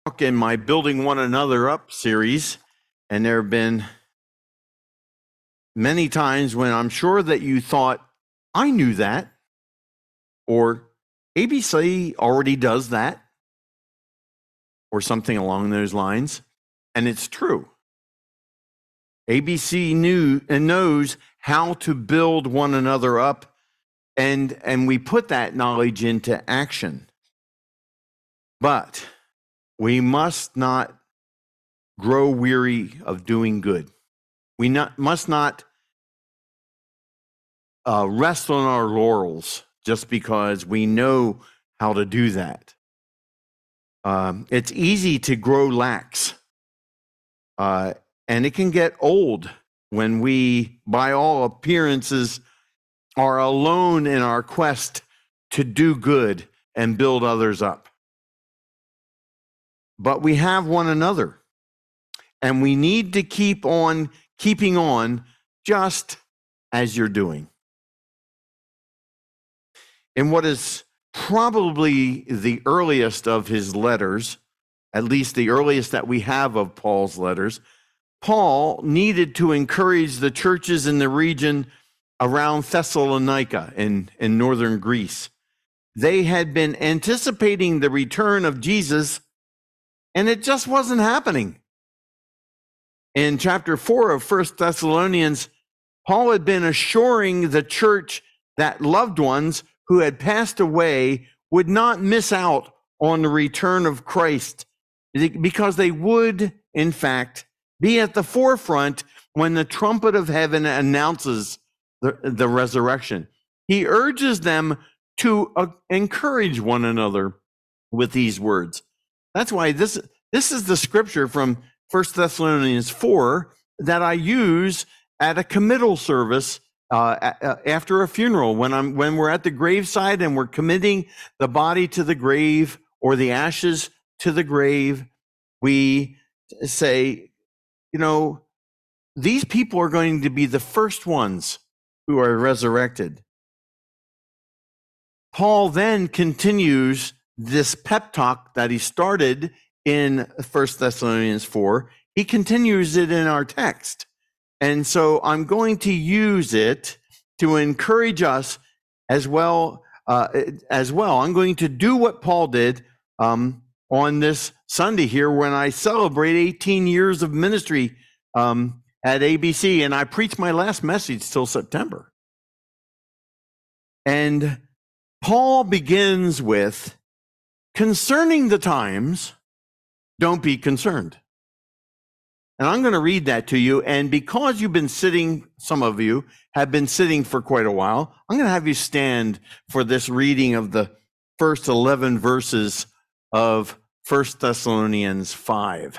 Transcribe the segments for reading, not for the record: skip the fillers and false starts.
In my Building One Another Up series, and there have been many times when I'm sure that you thought, I knew that, or ABC already does that, or something along those lines, and it's true. ABC knew and knows how to build one another up, and we put that knowledge into action. But we must not grow weary of doing good. We must not rest on our laurels just because we know how to do that. It's easy to grow lax, and it can get old when we, by all appearances, are alone in our quest to do good and build others up. But we have one another, and we need to keep on keeping on just as you're doing. In what is probably the earliest of his letters, at least the earliest that we have of Paul's letters, Paul needed to encourage the churches in the region around Thessalonica in northern Greece. They had been anticipating the return of Jesus, and it just wasn't happening. In chapter 4 of 1 Thessalonians, Paul had been assuring the church that loved ones who had passed away would not miss out on the return of Christ, because they would, in fact, be at the forefront when the trumpet of heaven announces the resurrection. He urges them to encourage one another with these words. That's why this is the scripture from 1 Thessalonians 4 that I use at a committal service after a funeral, when we're at the graveside and we're committing the body to the grave or the ashes to the grave. We say, these people are going to be the first ones who are resurrected. Paul then continues this pep talk that he started in 1 Thessalonians 4. He continues it in our text. And so I'm going to use it to encourage us as well. I'm going to do what Paul did on this Sunday here when I celebrate 18 years of ministry at ABC, and I preached my last message till September. And Paul begins with, concerning the times, don't be concerned. And I'm going to read that to you. And because you've been sitting, some of you have been sitting for quite a while, I'm going to have you stand for this reading of the first 11 verses of 1 Thessalonians 5.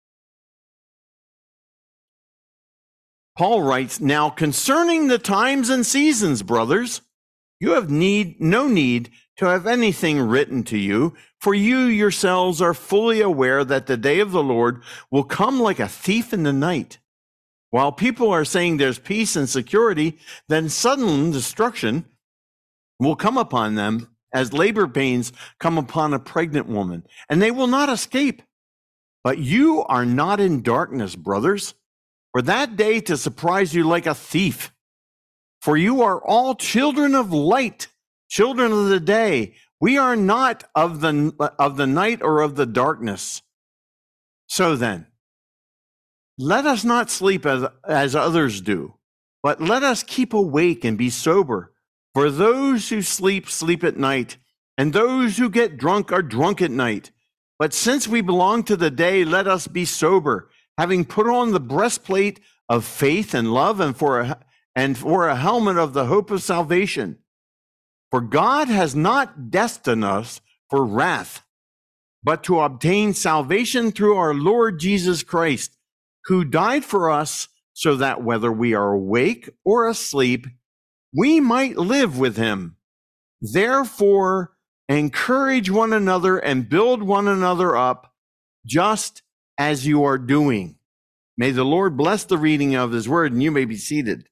Paul writes, now concerning the times and seasons, brothers, you have no need to have anything written to you, for you yourselves are fully aware that the day of the Lord will come like a thief in the night. While people are saying there's peace and security, then sudden destruction will come upon them as labor pains come upon a pregnant woman, and they will not escape. But you are not in darkness, brothers, for that day to surprise you like a thief. For you are all children of light, children of the day. We are not of the night or of the darkness. So then, let us not sleep as others do, but let us keep awake and be sober. For those who sleep, sleep at night, and those who get drunk are drunk at night. But since we belong to the day, let us be sober, having put on the breastplate of faith and love, and for a helmet of the hope of salvation. For God has not destined us for wrath, but to obtain salvation through our Lord Jesus Christ, who died for us so that whether we are awake or asleep, we might live with him. Therefore, encourage one another and build one another up, just as you are doing. May the Lord bless the reading of his word, and you may be seated.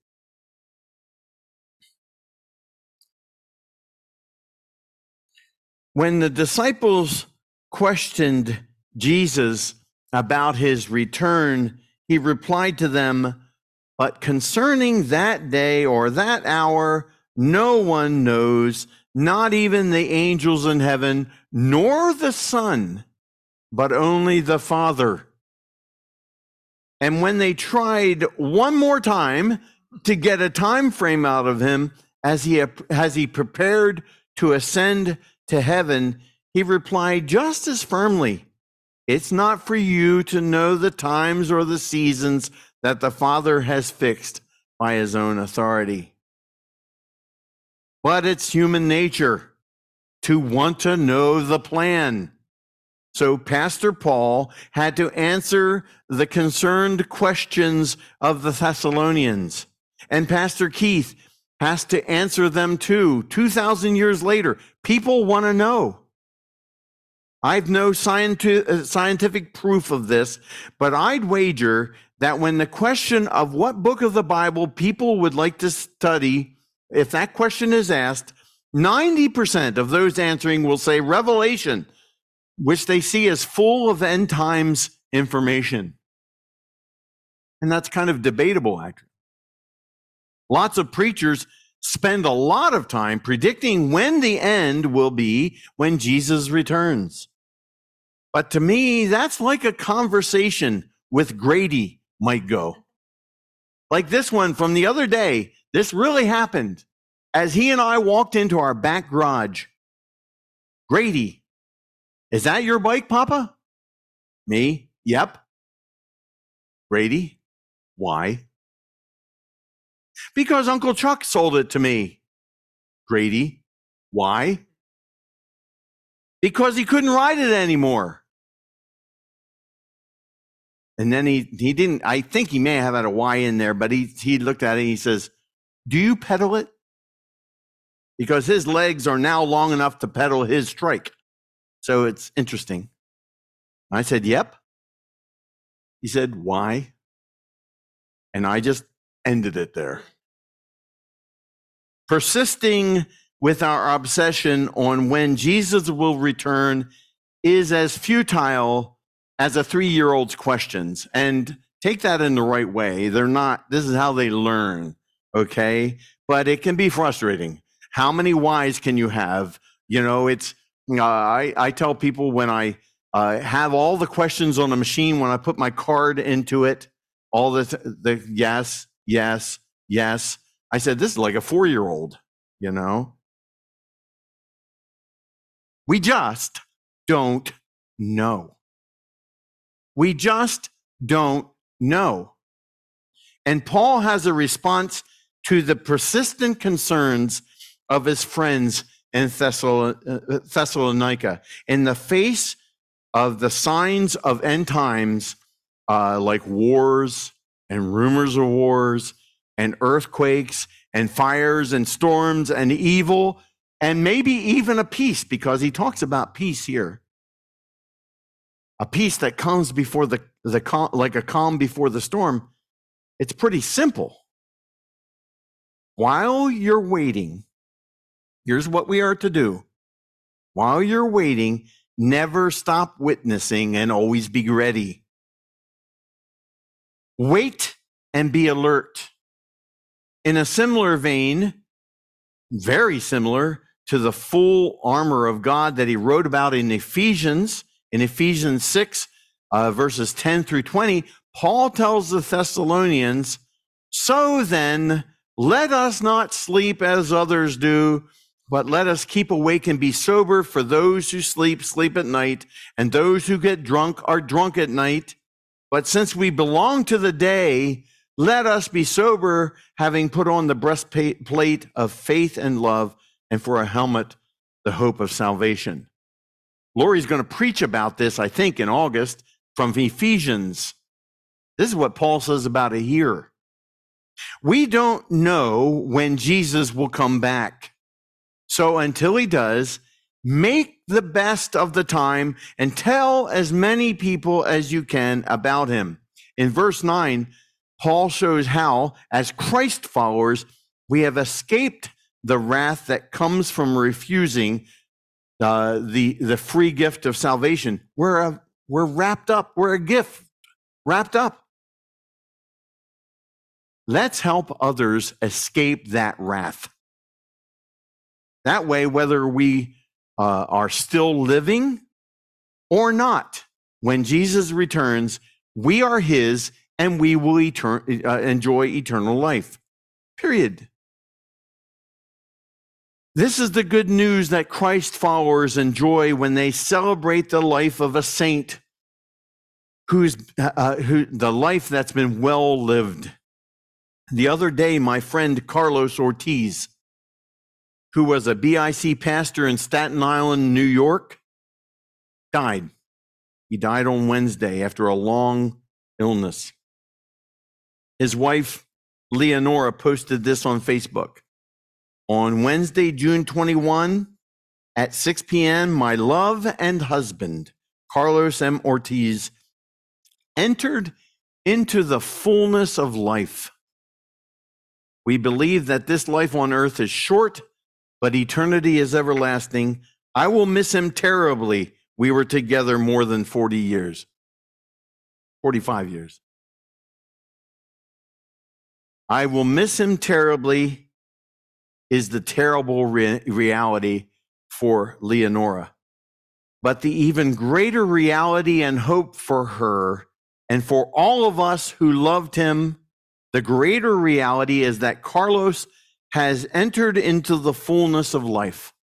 When the disciples questioned Jesus about his return, he replied to them, "But concerning that day or that hour, no one knows, not even the angels in heaven, nor the Son, but only the Father." And when they tried one more time to get a time frame out of him as he prepared to ascend to heaven, he replied just as firmly, "It's not for you to know the times or the seasons that the Father has fixed by his own authority." But it's human nature to want to know the plan. So Pastor Paul had to answer the concerned questions of the Thessalonians. And Pastor Keith has to answer them too. 2,000 years later, people want to know. I've no scientific proof of this, but I'd wager that when the question of what book of the Bible people would like to study, if that question is asked, 90% of those answering will say Revelation, which they see as full of end times information. And that's kind of debatable, actually. Lots of preachers spend a lot of time predicting when the end will be when Jesus returns. But to me, that's like a conversation with Grady might go. Like this one from the other day. This really happened as he and I walked into our back garage. "Grady, is that your bike, Papa?" "Me? Yep." "Grady, why?" "Because Uncle Chuck sold it to me." "Grady, why?" "Because he couldn't ride it anymore." And then he didn't, I think he may have had a Y in there, but he looked at it and he says, "Do you pedal it?" Because his legs are now long enough to pedal his trike. So it's interesting. I said, "Yep." He said, "Why?" And I just ended it there. Persisting with our obsession on when Jesus will return is as futile as a 3-year-old's questions. And take that in the right way. They're not, this is how they learn, okay? But it can be frustrating. How many whys can you have? You know, it's, I tell people when I have all the questions on a machine, when I put my card into it, all the yes, yes, yes. I said, this is like a 4-year-old, you know? We just don't know. We just don't know. And Paul has a response to the persistent concerns of his friends in Thessalonica. In the face of the signs of end times, like wars and rumors of wars and earthquakes and fires and storms and evil, and maybe even a peace, because he talks about peace here. A peace that comes before the like a calm before the storm. It's pretty simple. While you're waiting, here's what we are to do. While you're waiting, never stop witnessing and always be ready. Wait and be alert. In a similar vein, very similar to the full armor of God that he wrote about in Ephesians 6, verses 10 through 20, Paul tells the Thessalonians, "So then, let us not sleep as others do, but let us keep awake and be sober, for those who sleep, sleep at night, and those who get drunk are drunk at night. But since we belong to the day, let us be sober, having put on the breastplate of faith and love, and for a helmet, the hope of salvation." Lori's going to preach about this, I think, in August from Ephesians. This is what Paul says about it here. We don't know when Jesus will come back. So until he does, make the best of the time and tell as many people as you can about him. In verse 9, Paul shows how, as Christ followers, we have escaped the wrath that comes from refusing the free gift of salvation. We're We're wrapped up. We're a gift wrapped up. Let's help others escape that wrath. That way, whether we are still living or not, when Jesus returns, we are his and we will enjoy eternal life. Period. This is the good news that Christ followers enjoy when they celebrate the life of a saint who the life that's been well lived. The other day, my friend Carlos Ortiz, who was a BIC pastor in Staten Island, New York, died. He died on Wednesday after a long illness. His wife, Leonora, posted this on Facebook. On Wednesday, June 21, at 6 p.m., my love and husband, Carlos M. Ortiz, entered into the fullness of life. We believe that this life on earth is short, but eternity is everlasting. I will miss him terribly. We were together more than 40 years, 45 years. I will miss him terribly is the terrible reality for Leonora. But the even greater reality and hope for her and for all of us who loved him, the greater reality is that Carlos has entered into the fullness of life.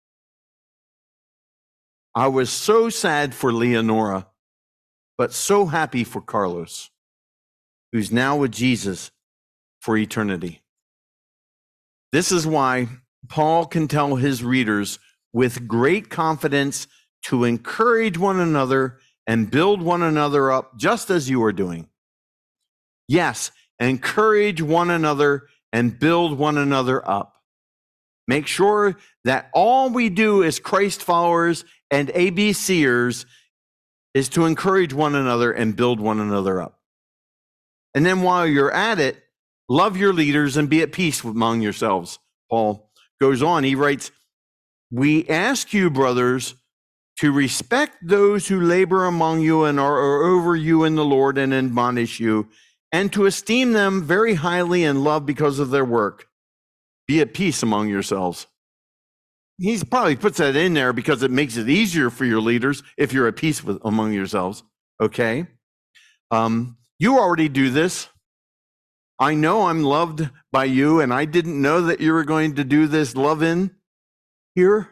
I was so sad for Leonora, but so happy for Carlos, who's now with Jesus for eternity. This is why Paul can tell his readers with great confidence to encourage one another and build one another up, just as you are doing. Yes, encourage one another and build one another up. Make sure that all we do as Christ followers and ABCers is to encourage one another and build one another up. And then while you're at it, love your leaders and be at peace among yourselves. Paul goes on, he writes, we ask you, brothers, to respect those who labor among you and are over you in the Lord and admonish you, and to esteem them very highly in love because of their work. Be at peace among yourselves. He probably puts that in there because it makes it easier for your leaders if you're at peace among yourselves, okay? You already do this. I know I'm loved by you, and I didn't know that you were going to do this love-in here.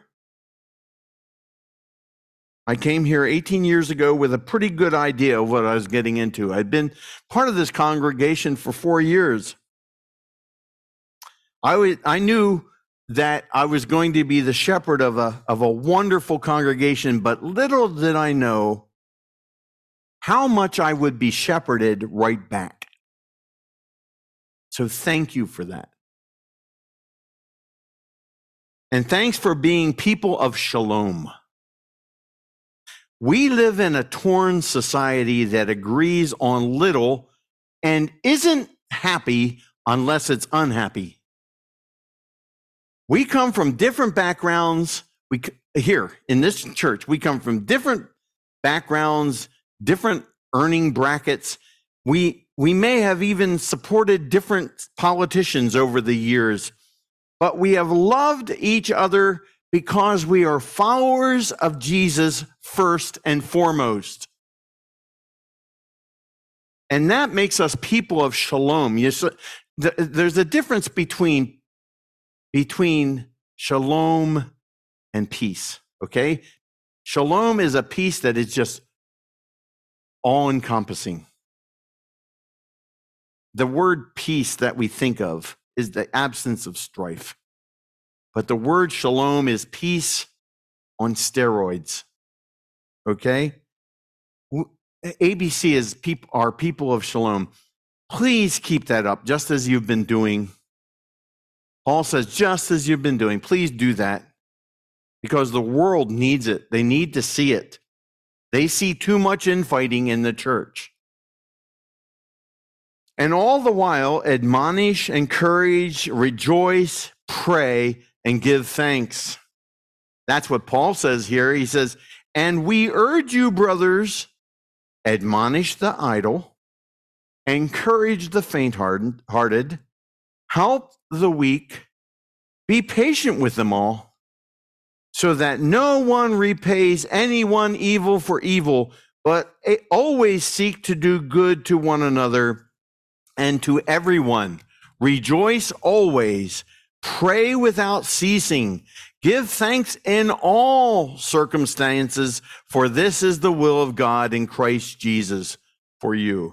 I came here 18 years ago with a pretty good idea of what I was getting into. I'd been part of this congregation for 4 years. I knew that I was going to be the shepherd of a wonderful congregation, but little did I know how much I would be shepherded right back. So thank you for that. And thanks for being people of shalom. We live in a torn society that agrees on little and isn't happy unless it's unhappy. We come from different backgrounds. Here in this church, we come from different backgrounds, different earning brackets. We may have even supported different politicians over the years, but we have loved each other because we are followers of Jesus first and foremost. And that makes us people of shalom. There's a difference between shalom and peace, okay? Shalom is a peace that is just all-encompassing. The word peace that we think of is the absence of strife. But the word shalom is peace on steroids, okay? ABC is our people of shalom. Please keep that up, just as you've been doing. Paul says, just as you've been doing, please do that, because the world needs it. They need to see it. They see too much infighting in the church. And all the while, admonish, encourage, rejoice, pray, and give thanks. That's what Paul says here. He says, and we urge you, brothers, admonish the idle, encourage the faint-hearted, help the weak, be patient with them all, so that no one repays anyone evil for evil, but always seek to do good to one another and to everyone. Rejoice always, pray without ceasing, give thanks in all circumstances, for this is the will of God in Christ Jesus for you.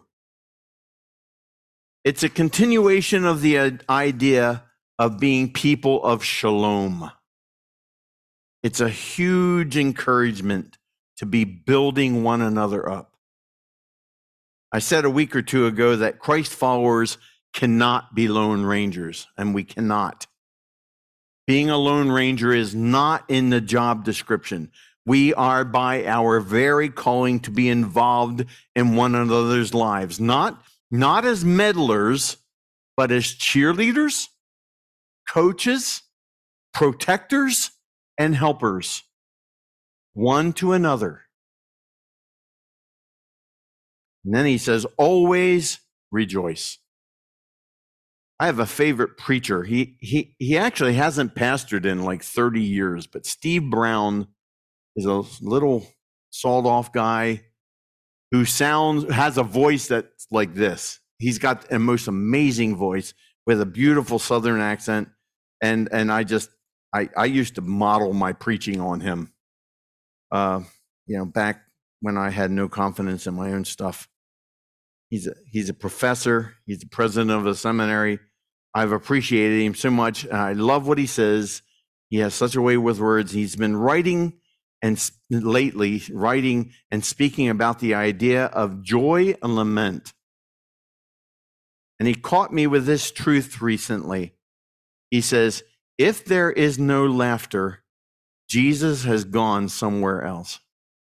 It's a continuation of the idea of being people of shalom. It's a huge encouragement to be building one another up. I said a week or two ago that Christ followers cannot be lone rangers, and we cannot. Being a lone ranger is not in the job description. We are by our very calling to be involved in one another's lives, not as meddlers, but as cheerleaders, coaches, protectors, and helpers, one to another. And then he says, always rejoice. I have a favorite preacher. He actually hasn't pastored in like 30 years, but Steve Brown is a little sawed off guy who has a voice that's like this. He's got a most amazing voice with a beautiful Southern accent. And I used to model my preaching on him, back when I had no confidence in my own stuff. He's a professor. He's the president of a seminary. I've appreciated him so much. I love what he says. He has such a way with words. He's been writing and speaking about the idea of joy and lament. And he caught me with this truth recently. He says, if there is no laughter, Jesus has gone somewhere else.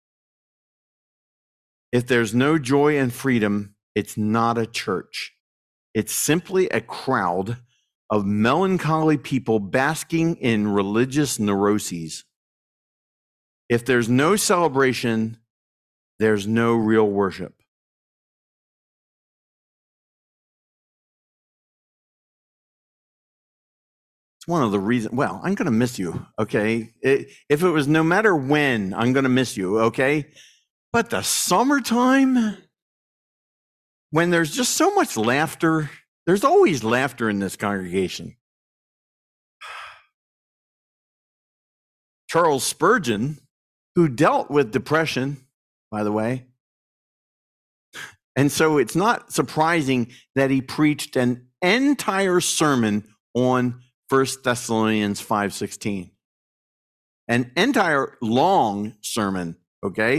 If there's no joy and freedom, it's not a church. It's simply a crowd of melancholy people basking in religious neuroses. If there's no celebration, there's no real worship. It's one of the reasons, I'm going to miss you, okay? If it was no matter when, I'm going to miss you, okay? But the summertime, when there's just so much laughter, there's always laughter in this congregation. Charles Spurgeon, who dealt with depression, by the way, and so it's not surprising that he preached an entire sermon on 1 Thessalonians 5:16. An entire long sermon, okay?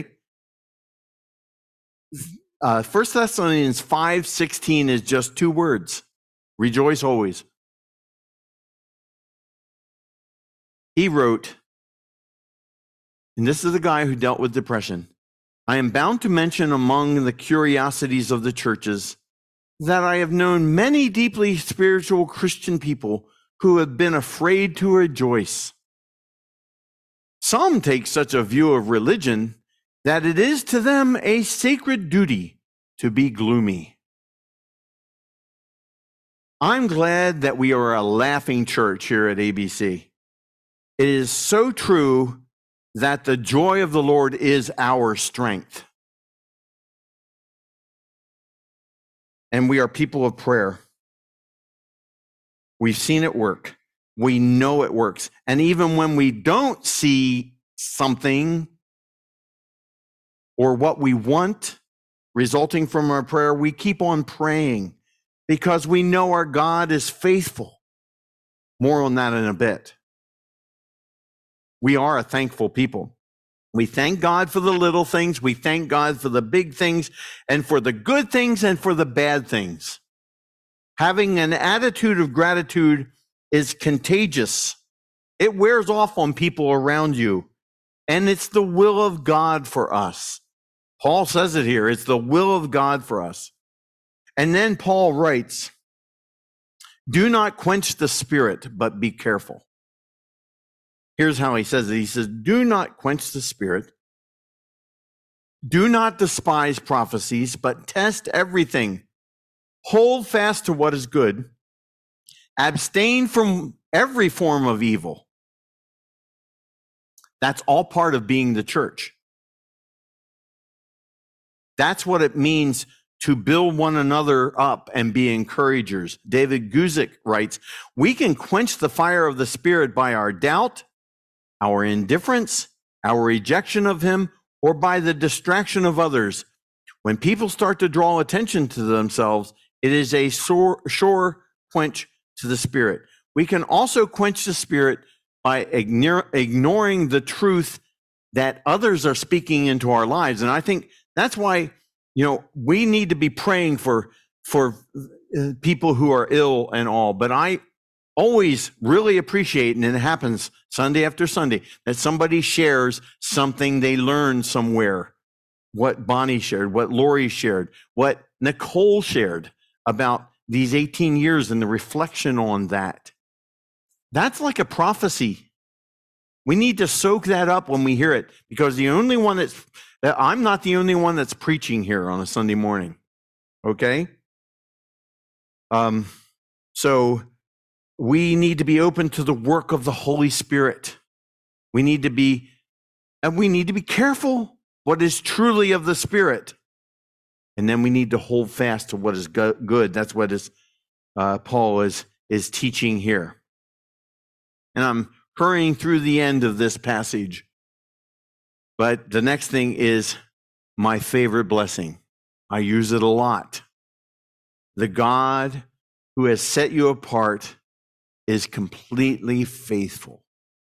1 Thessalonians 5:16 is just 2 words. Rejoice always. He wrote, and this is the guy who dealt with depression, I am bound to mention among the curiosities of the churches that I have known many deeply spiritual Christian people who have been afraid to rejoice. Some take such a view of religion that it is to them a sacred duty to be gloomy. I'm glad that we are a laughing church here at ABC. It is so true that the joy of the Lord is our strength. And we are people of prayer. We've seen it work. We know it works. And even when we don't see something or what we want resulting from our prayer, we keep on praying because we know our God is faithful. More on that in a bit. We are a thankful people. We thank God for the little things. We thank God for the big things and for the good things and for the bad things. Having an attitude of gratitude is contagious. It wears off on people around you. And it's the will of God for us. Paul says it here. It's the will of God for us. And then Paul writes, do not quench the spirit, but be careful. Here's how he says it. He says, do not quench the spirit. Do not despise prophecies, but test everything. Hold fast to what is good. Abstain from every form of evil. That's all part of being the church. That's what it means to build one another up and be encouragers. David Guzik writes, we can quench the fire of the Spirit by our doubt, our indifference, our rejection of him, or by the distraction of others. When people start to draw attention to themselves, it is a sure quench to the Spirit. We can also quench the Spirit by ignoring the truth that others are speaking into our lives. And I think that's why, we need to be praying for people who are ill and all. But I always really appreciate, and it happens Sunday after Sunday, that somebody shares something they learned somewhere. What Bonnie shared, what Lori shared, what Nicole shared about these 18 years and the reflection on that. That's like a prophecy. We need to soak that up when we hear it, because I'm not the only one that's preaching here on a Sunday morning. Okay? So we need to be open to the work of the Holy Spirit. We need to be careful what is truly of the Spirit. And then we need to hold fast to what is good. That's what Paul is teaching here. And I'm hurrying through the end of this passage. But the next thing is my favorite blessing. I use it a lot. The God who has set you apart is completely faithful.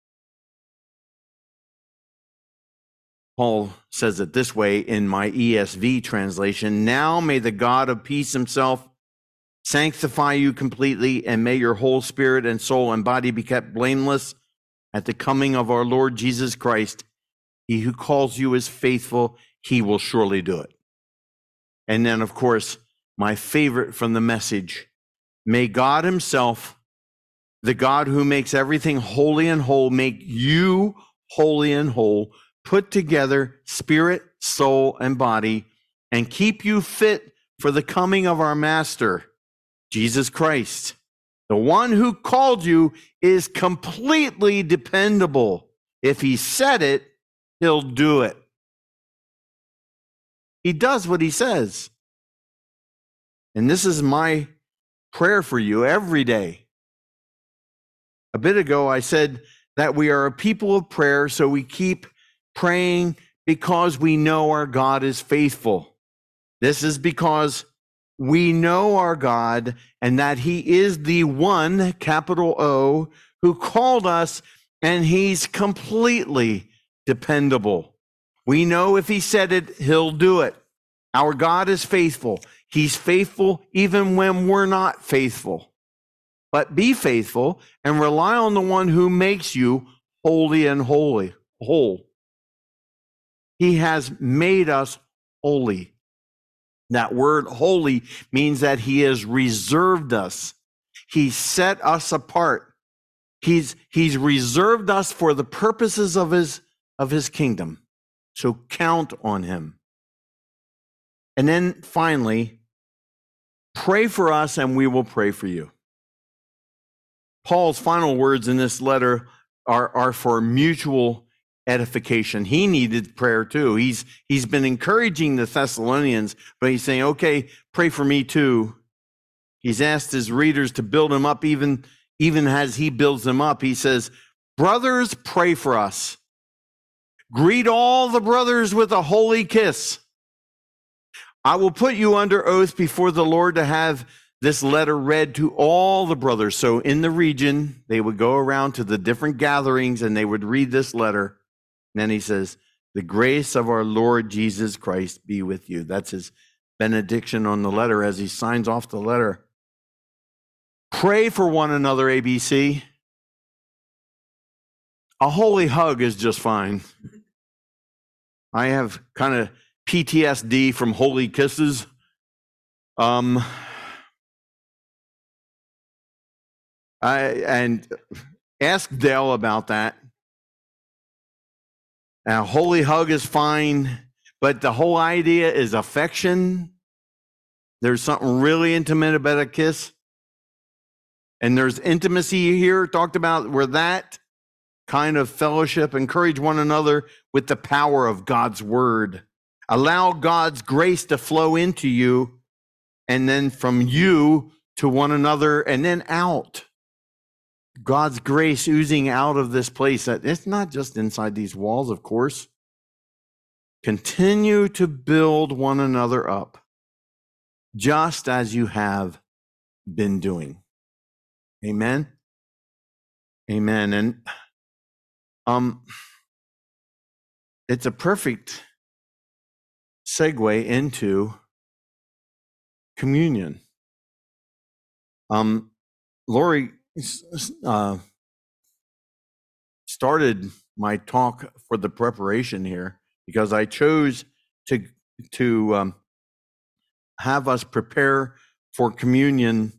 Paul says it this way in my ESV translation. Now may the God of peace himself sanctify you completely, and may your whole spirit and soul and body be kept blameless at the coming of our Lord Jesus Christ. He who calls you is faithful. He will surely do it. And then, of course, my favorite from the Message. May God himself, the God who makes everything holy and whole, make you holy and whole, put together spirit, soul, and body, and keep you fit for the coming of our Master, Jesus Christ. The one who called you is completely dependable. If he said it, he'll do it. He does what he says. And this is my prayer for you every day. A bit ago, I said that we are a people of prayer, so we keep praying because we know our God is faithful. This is because we know our God and that he is the one, capital O, who called us, and he's completely dependable. We know if he said it, he'll do it. Our God is faithful. He's faithful even when we're not faithful. But be faithful and rely on the one who makes you holy and whole. He has made us holy. That word holy means that he has reserved us. He set us apart. He's reserved us for the purposes of his kingdom. So count on him. And then finally, pray for us and we will pray for you. Paul's final words in this letter are for mutual edification. He needed prayer too. He's been encouraging the Thessalonians, but he's saying, okay, pray for me too. He's asked his readers to build him up even as he builds them up. He says, brothers, pray for us. Greet all the brothers with a holy kiss. I will put you under oath before the Lord to have this letter read to all the brothers. So in the region, they would go around to the different gatherings and they would read this letter. And then he says, the grace of our Lord Jesus Christ be with you. That's his benediction on the letter as he signs off the letter. Pray for one another, ABC. A holy hug is just fine. I have kind of PTSD from holy kisses. And ask Dale about that. A holy hug is fine, But the whole idea is affection. There's something really intimate about a kiss. And there's intimacy here talked about where that kind of fellowship, encourage one another with the power of God's word. Allow God's grace to flow into you, and then from you to one another, and then out. God's grace oozing out of this place. It's not just inside these walls, of course. Continue to build one another up, just as you have been doing. Amen. Amen. And it's a perfect segue into communion. Lori started my talk for the preparation here because I chose to have us prepare for communion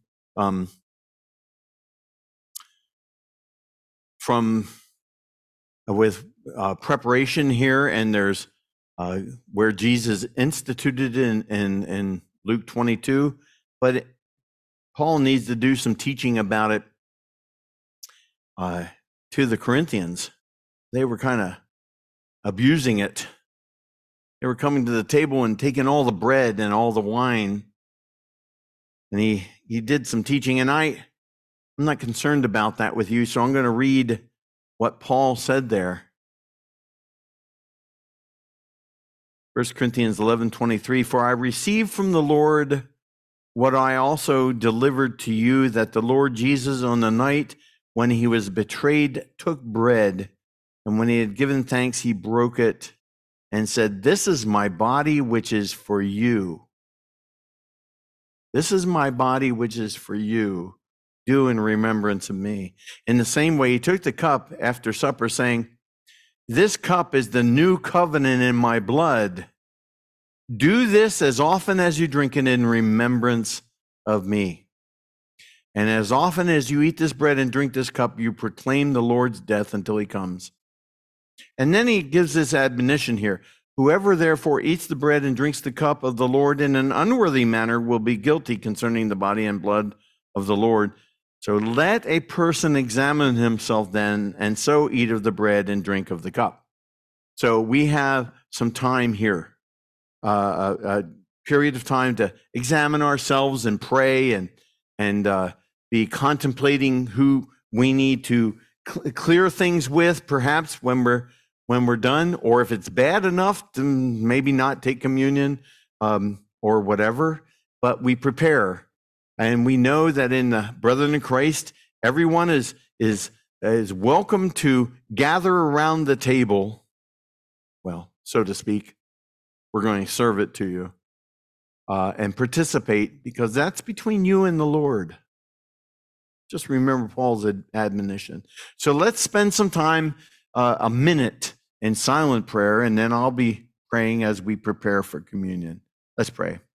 with preparation here, and there's where Jesus instituted in Luke 22, but Paul needs to do some teaching about it to the Corinthians. They were kind of abusing it. They were coming to the table and taking all the bread and all the wine. And he did some teaching, and I'm not concerned about that with you, so I'm going to read what Paul said there. 1 Corinthians 11:23, for I received from the Lord what I also delivered to you, that the Lord Jesus, on the night when he was betrayed, took bread, and when he had given thanks, he broke it and said, this is my body, which is for you. This is my body, which is for you. Do in remembrance of me. In the same way, he took the cup after supper, saying, this cup is the new covenant in my blood. Do this as often as you drink it in remembrance of me. And as often as you eat this bread and drink this cup, you proclaim the Lord's death until he comes. And then he gives this admonition here. Whoever therefore eats the bread and drinks the cup of the Lord in an unworthy manner will be guilty concerning the body and blood of the Lord. So let a person examine himself then, and so eat of the bread and drink of the cup. So we have some time here, a period of time to examine ourselves and pray and be contemplating who we need to clear things with, perhaps when we're done, or if it's bad enough to maybe not take communion or whatever. But we prepare. And we know that in the Brethren in Christ, everyone is welcome to gather around the table. Well, so to speak, we're going to serve it to you and participate, because that's between you and the Lord. Just remember Paul's admonition. So let's spend some time, a minute in silent prayer, and then I'll be praying as we prepare for communion. Let's pray.